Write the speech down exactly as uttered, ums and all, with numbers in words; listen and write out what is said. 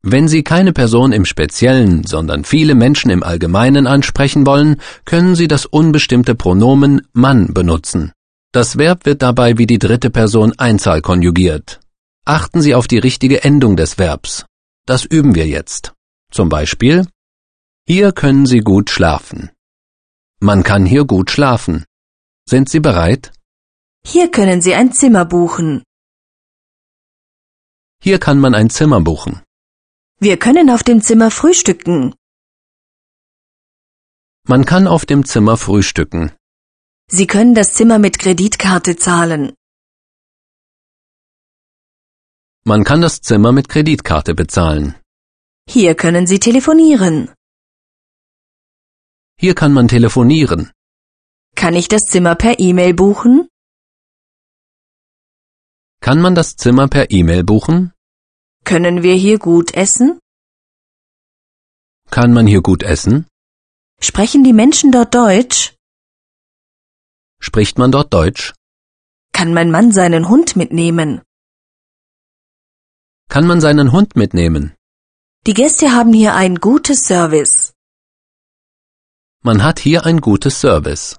Wenn Sie keine Person im Speziellen, sondern viele Menschen im Allgemeinen ansprechen wollen, können Sie das unbestimmte Pronomen Mann benutzen. Das Verb wird dabei wie die dritte Person Einzahl konjugiert. Achten Sie auf die richtige Endung des Verbs. Das üben wir jetzt. Zum Beispiel: Hier können Sie gut schlafen. Man kann hier gut schlafen. Sind Sie bereit? Hier können Sie ein Zimmer buchen. Hier kann man ein Zimmer buchen. Wir können auf dem Zimmer frühstücken. Man kann auf dem Zimmer frühstücken. Sie können das Zimmer mit Kreditkarte zahlen. Man kann das Zimmer mit Kreditkarte bezahlen. Hier können Sie telefonieren. Hier kann man telefonieren. Kann ich das Zimmer per E-Mail buchen? Kann man das Zimmer per E-Mail buchen? Können wir hier gut essen? Kann man hier gut essen? Sprechen die Menschen dort Deutsch? Spricht man dort Deutsch? Kann mein Mann seinen Hund mitnehmen? Kann man seinen Hund mitnehmen? Die Gäste haben hier ein gutes Service. Man hat hier ein gutes Service.